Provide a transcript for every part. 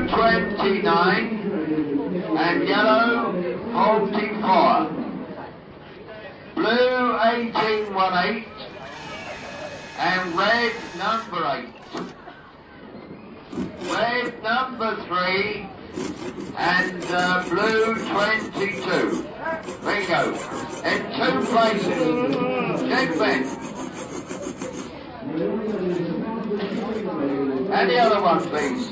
29 and yellow 44. Blue 1818 and red number 8. Red number 3 and blue 22. Bingo. In 2 places. Check Ben. And the other one, please.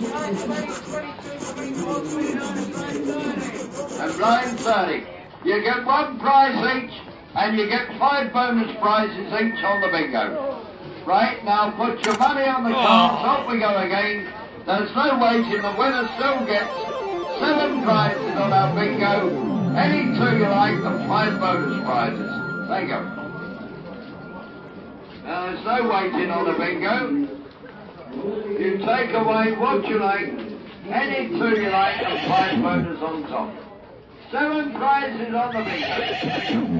And blind 30. You get 1 prize each, and you get 5 bonus prizes each on the bingo. Right, now put your money on the cards, off we go again. There's no waiting, the winner still gets 7 prizes on our bingo. Any 2 you like, and 5 bonus prizes. There you go. Now there's no waiting on the bingo. You take away what you like, any 2 you like, and 5 bonus on top. 7 prizes on the bingo.